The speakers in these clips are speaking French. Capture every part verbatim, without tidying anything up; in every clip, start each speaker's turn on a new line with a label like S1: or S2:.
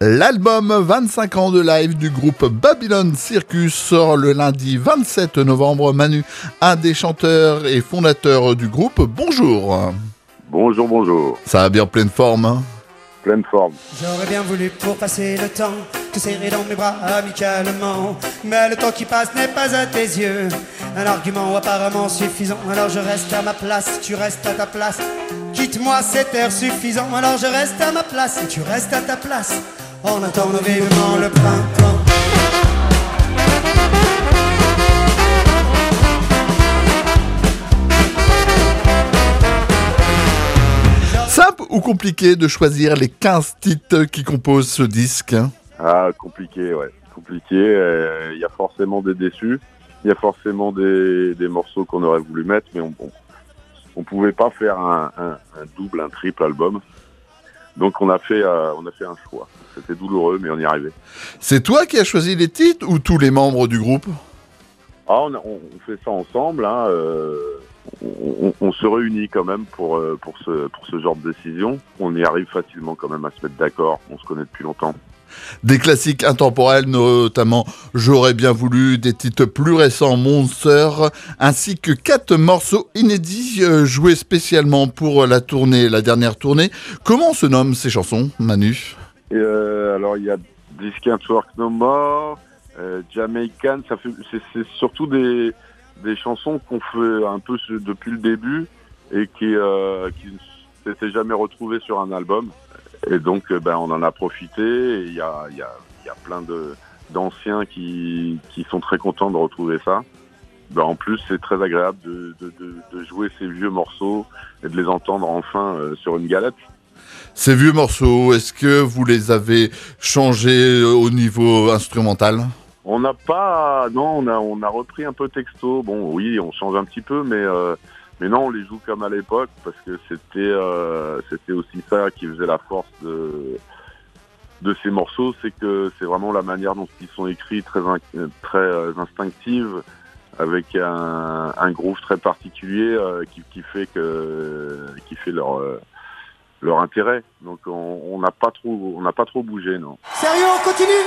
S1: L'album vingt-cinq ans de live du groupe Babylon Circus sort le lundi vingt-sept novembre. Manu, un des chanteurs et fondateurs du groupe, bonjour.
S2: Bonjour, bonjour.
S1: Ça va bien en pleine forme, hein?
S2: Pleine forme.
S3: J'aurais bien voulu pour passer le temps te serrer dans mes bras amicalement, mais le temps qui passe n'est pas à tes yeux un argument apparemment suffisant. Alors je reste à ma place, tu restes à ta place. Quitte-moi, cet air suffisant. Alors je reste à ma place et tu restes à ta place. En attendant vivement le printemps.
S1: Simple ou compliqué de choisir les quinze titres qui composent ce disque?
S2: Ah, compliqué, ouais. Compliqué. Il euh, y a forcément des déçus. Il y a forcément des, des morceaux qu'on aurait voulu mettre, mais on, on, on pouvait pas faire un, un, un double, un triple album. Donc on a fait, euh, on a fait un choix. C'était douloureux, mais on y arrivait.
S1: C'est toi qui as choisi les titres ou tous les membres du groupe?
S2: Ah, on, a, on, on fait ça ensemble. Hein, euh, on, on, on se réunit quand même pour, euh, pour, ce, pour ce genre de décision. On y arrive facilement quand même à se mettre d'accord. On se connaît depuis longtemps.
S1: Des classiques intemporels, notamment J'aurais bien voulu, des titres plus récents, Monster, ainsi que quatre morceaux inédits euh, joués spécialement pour la tournée, la dernière tournée. Comment se nomment ces chansons, Manu?
S2: Et euh, alors il y a This Can't Work No More, euh, Jamaican, ça fait, c'est, c'est surtout des, des chansons qu'on fait un peu depuis le début et qui, euh, qui ne s'étaient jamais retrouvées sur un album. Et donc, ben, on en a profité. Il y a, y, a, y a plein de, d'anciens qui, qui sont très contents de retrouver ça. Ben, en plus, c'est très agréable de, de, de, de jouer ces vieux morceaux et de les entendre enfin euh, sur une galette.
S1: Ces vieux morceaux, est-ce que vous les avez changés au niveau instrumental?
S2: On n'a pas... Non, on a, on a repris un peu texto. Bon, oui, on change un petit peu, mais... Euh, Mais non, on les joue comme à l'époque parce que c'était euh, c'était aussi ça qui faisait la force de de ces morceaux, c'est que c'est vraiment la manière dont ils sont écrits, très très instinctive, avec un, un groove très particulier euh, qui, qui fait que qui fait leur euh, leur intérêt. Donc on n'a pas trop on n'a pas trop bougé, non.
S3: Sérieux, on continue.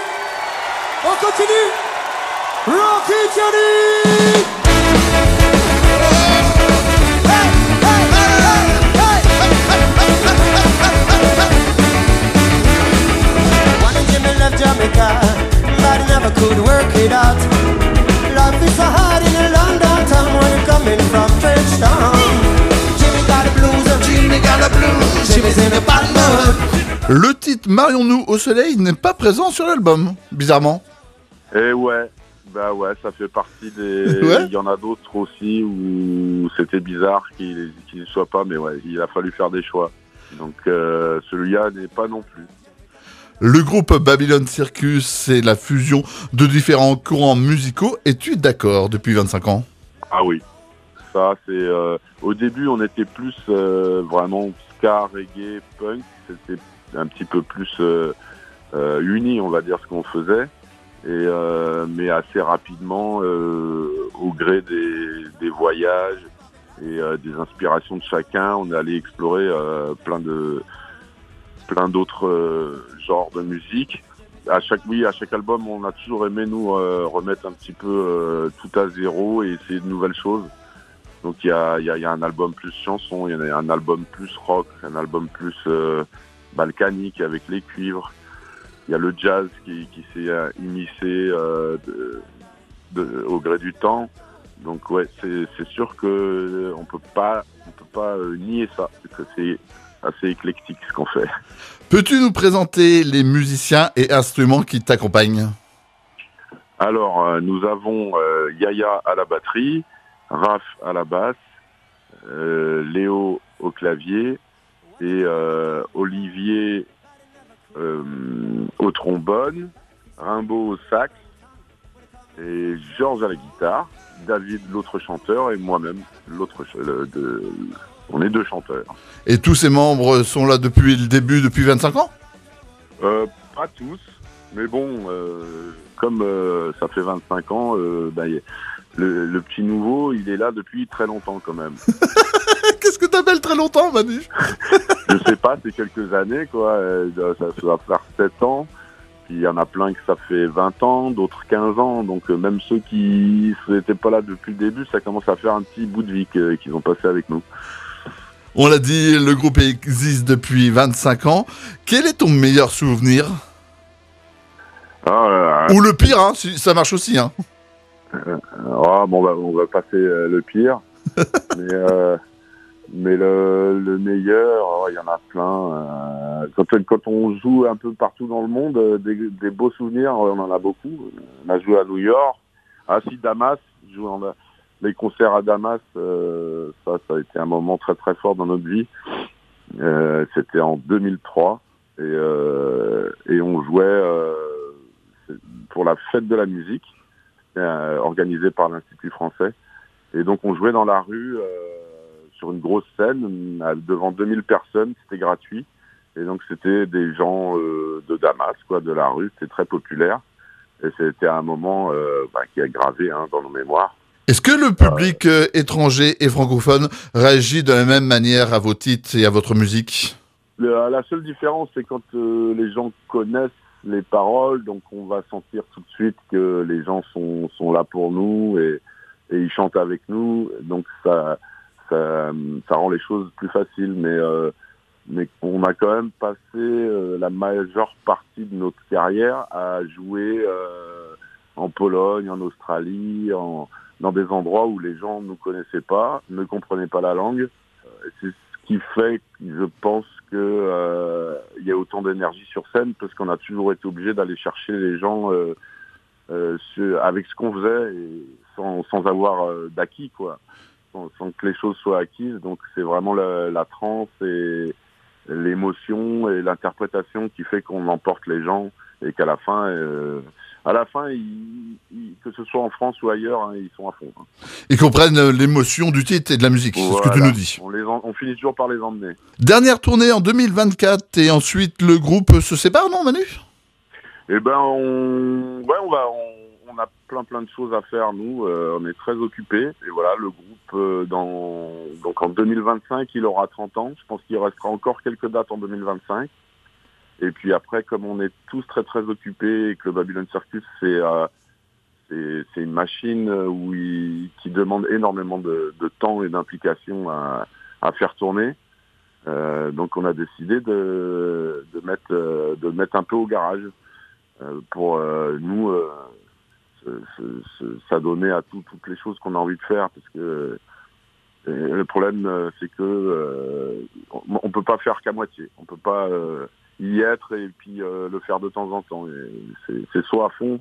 S3: On continue. Rocky Johnny. Jamaica, but never could work it out. Life is so hard in a London town when you're coming from Trenchtown. Jimmy got the blues, Jimmy got the blues, Jimmy's in the bad mood.
S1: Le titre Marions-nous au soleil n'est pas présent sur l'album, bizarrement.
S2: Eh ouais, bah ouais, ça fait partie des...
S1: Ouais.
S2: Il y en a d'autres aussi où c'était bizarre qu'il qu'il ne soit pas, mais ouais, il a fallu faire des choix. Donc euh, celui-là n'est pas non plus.
S1: Le groupe Babylon Circus, c'est la fusion de différents courants musicaux. Es-tu d'accord depuis vingt-cinq ans?
S2: Ah oui, ça c'est... Euh, au début, on était plus euh, vraiment ska, reggae, punk. C'était un petit peu plus euh, euh, uni, on va dire, ce qu'on faisait. Et, euh, mais assez rapidement, euh, au gré des, des voyages et euh, des inspirations de chacun, on est allé explorer euh, plein de... plein d'autres euh, genres de musique. À chaque oui, à chaque album, on a toujours aimé nous euh, remettre un petit peu euh, tout à zéro et essayer de nouvelles choses. Donc il y a, y, a, y a un album plus chanson, il y a un album plus rock, un album plus euh, balkanique avec les cuivres. Il y a le jazz qui, qui s'est euh, immiscé euh, de, de, au gré du temps. Donc ouais, c'est, c'est sûr que euh, on peut pas, on peut pas euh, nier ça. Que c'est assez éclectique ce qu'on fait.
S1: Peux-tu nous présenter les musiciens et instruments qui t'accompagnent?
S2: Alors, euh, nous avons euh, Yaya à la batterie, Raph à la basse, euh, Léo au clavier et euh, Olivier euh, au trombone, Rimbaud au sax et Georges à la guitare, David l'autre chanteur et moi-même l'autre le, de On est deux chanteurs.
S1: Et tous ces membres sont là depuis le début, depuis vingt-cinq ans?
S2: euh, Pas tous, mais bon, euh, comme euh, ça fait vingt-cinq ans, euh, bah, le, le petit nouveau, il est là depuis très longtemps quand même.
S1: Qu'est-ce que t'appelles très longtemps, Manu?
S2: Je sais pas, c'est quelques années, quoi. Euh, ça, ça va faire sept ans. Puis il y en a plein que ça fait vingt ans, d'autres quinze ans. Donc euh, même ceux qui n'étaient pas là depuis le début, ça commence à faire un petit bout de vie que, qu'ils ont passé avec nous.
S1: On l'a dit, le groupe existe depuis vingt-cinq ans. Quel est ton meilleur souvenir ?
S2: Ah,
S1: Ou le pire, hein, ça marche aussi. Hein.
S2: Euh, ah, bon, on va, on va passer euh, le pire. mais euh, mais le, le meilleur, il oh, y en a plein. Euh, quand, quand on joue un peu partout dans le monde, euh, des, des beaux souvenirs, on en a beaucoup. On a joué à New York, à si Damas, joué en, les concerts à Damas, euh, ça, ça a été un moment très très fort dans notre vie. Euh, c'était en deux mille trois et, euh, et on jouait euh, pour la fête de la musique euh, organisée par l'Institut français. Et donc on jouait dans la rue euh, sur une grosse scène devant deux mille personnes, c'était gratuit. Et donc c'était des gens euh, de Damas, quoi, de la rue, c'était très populaire. Et c'était un moment euh, bah, qui est gravé hein, dans nos mémoires.
S1: Est-ce que le public euh, étranger et francophone réagit de la même manière à vos titres et à votre musique ?
S2: Le, la seule différence, c'est quand euh, les gens connaissent les paroles, donc on va sentir tout de suite que les gens sont, sont là pour nous et, et ils chantent avec nous. Donc ça, ça, ça rend les choses plus faciles. Mais, euh, mais on a quand même passé euh, la majeure partie de notre carrière à jouer euh, en Pologne, en Australie, en... dans des endroits où les gens ne nous connaissaient pas, ne comprenaient pas la langue. C'est ce qui fait, je pense, qu'il euh, y a autant d'énergie sur scène, parce qu'on a toujours été obligé d'aller chercher les gens euh, euh, sur, avec ce qu'on faisait, et sans, sans avoir euh, d'acquis, quoi, sans, sans que les choses soient acquises. Donc c'est vraiment la, la transe et l'émotion et l'interprétation qui fait qu'on emporte les gens, et qu'à la fin... Euh, À la fin, ils, ils, que ce soit en France ou ailleurs, hein, ils sont à fond. Hein.
S1: Ils comprennent l'émotion du titre et de la musique, voilà, c'est ce que tu nous dis.
S2: On, les en, on finit toujours par les emmener.
S1: Dernière tournée en deux mille vingt-quatre et ensuite le groupe se sépare, non Manu ?
S2: Eh ben, on, ouais, on va, on, on a plein plein de choses à faire nous. Euh, on est très occupés. Et voilà, le groupe euh, dans, donc en deux mille vingt-cinq, il aura trente ans. Je pense qu'il restera encore quelques dates en deux mille vingt-cinq. Et puis après, comme on est tous très très occupés et que le Babylon Circus, c'est, euh, c'est, c'est une machine où il, qui demande énormément de, de temps et d'implication à, à faire tourner, euh, donc on a décidé de, de, mettre, euh, de mettre un peu au garage euh, pour euh, nous euh, se, se, se, s'adonner à tout, toutes les choses qu'on a envie de faire, parce que euh, le problème, c'est que euh, on, on peut pas faire qu'à moitié. On peut pas... Euh, y être et puis euh, le faire de temps en temps. Et c'est, c'est soit à fond,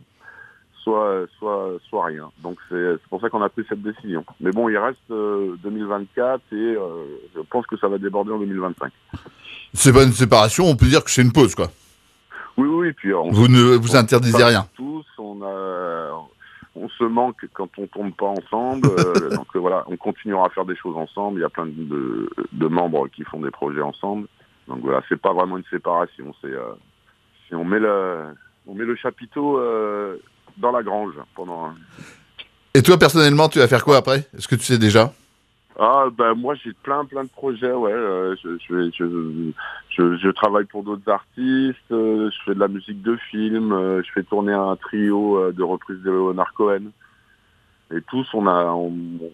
S2: soit soit soit rien. Donc c'est, c'est pour ça qu'on a pris cette décision. Mais bon, il reste euh, deux mille vingt-quatre et euh, je pense que ça va déborder en deux mille vingt-cinq.
S1: C'est pas une séparation, on peut dire que c'est une pause, quoi.
S2: Oui, oui. Puis on,
S1: vous ne vous interdisez rien.
S2: Tous, on a, on se manque quand on tourne pas ensemble. euh, donc euh, voilà, on continuera à faire des choses ensemble. Il y a plein de, de membres qui font des projets ensemble. Donc voilà, c'est pas vraiment une séparation, c'est, euh, c'est on met le, on met le chapiteau euh, dans la grange pendant. Un...
S1: Et toi personnellement, tu vas faire quoi après ? Est-ce que tu sais déjà ?
S2: Ah ben moi j'ai plein plein de projets, ouais. Euh, je, je, je, je, je travaille pour d'autres artistes, euh, je fais de la musique de film, euh, je fais tourner un trio euh, de reprises de Leonard Cohen. Et tous on a, on,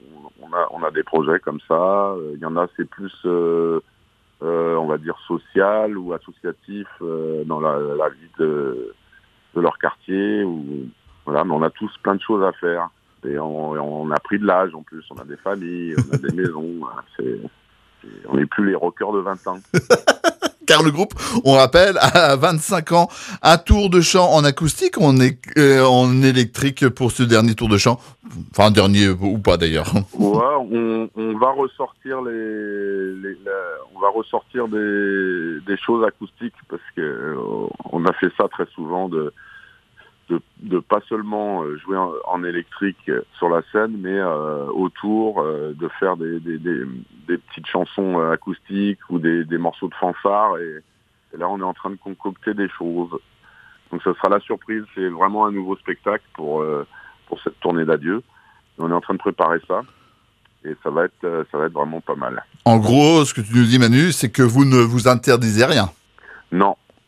S2: on a, on a des projets comme ça. Il y en a c'est plus. Euh, Euh, on va dire social ou associatif euh, dans la, la vie de, de leur quartier. Ou, voilà, mais on a tous plein de choses à faire. Et on, on a pris de l'âge en plus, on a des familles, on a des maisons. C'est, c'est, on n'est plus les rockers de vingt ans.
S1: Car le groupe, on rappelle, a vingt-cinq ans, un tour de chant en acoustique, on est euh, en électrique pour ce dernier tour de chant. Enfin, dernier ou pas d'ailleurs.
S2: Ouais, on, on va ressortir les, les la, on va ressortir des, des choses acoustiques parce que euh, on a fait ça très souvent de de, de pas seulement jouer en, en électrique sur la scène, mais euh, autour euh, de faire des, des, des, des petites chansons acoustiques ou des, des morceaux de fanfare. Et, et là, on est en train de concocter des choses. Donc, ça sera la surprise. C'est vraiment un nouveau spectacle pour euh, pour cette tournée d'adieu. Et on est en train de préparer ça. Et ça va être ça va être vraiment pas mal.
S1: En gros, ce que tu nous dis, Manu, c'est que vous ne vous interdisez rien.
S2: Non.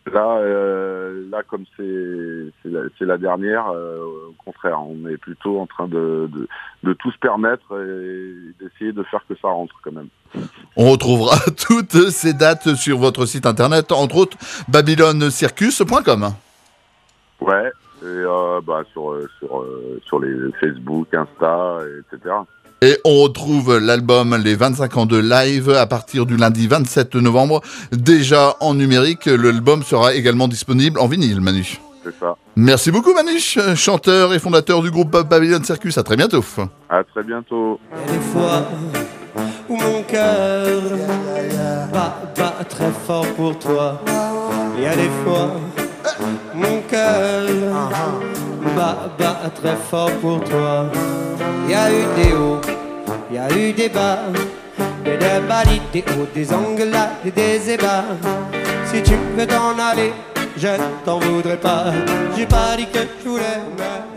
S2: Là, euh, là, comme c'est c'est la, c'est la dernière, euh, au contraire, on est plutôt en train de, de, de tout se permettre et d'essayer de faire que ça rentre quand même.
S1: On retrouvera toutes ces dates sur votre site internet, entre autres babylone circus point com.
S2: Ouais, et euh, bah, sur, sur, sur les Facebook, Insta, et cetera.
S1: Et on retrouve l'album Les vingt-cinq ans de live à partir du lundi vingt-sept novembre, déjà en numérique. L'album sera également disponible en vinyle, Manu.
S2: C'est ça.
S1: Merci beaucoup, Manu, chanteur et fondateur du groupe Babylone Circus. À très bientôt.
S2: À très bientôt.
S3: Il y a des fois où mon cœur bat, bat très fort pour toi. Il y a des fois mon cœur bat, bat très fort pour toi. Il y a eu des hauts, il y a eu des bas, des débats, des hauts, des engueulades et des ébats. Si tu veux t'en aller, je t'en voudrais pas. J'ai pas dit que je voulais, mais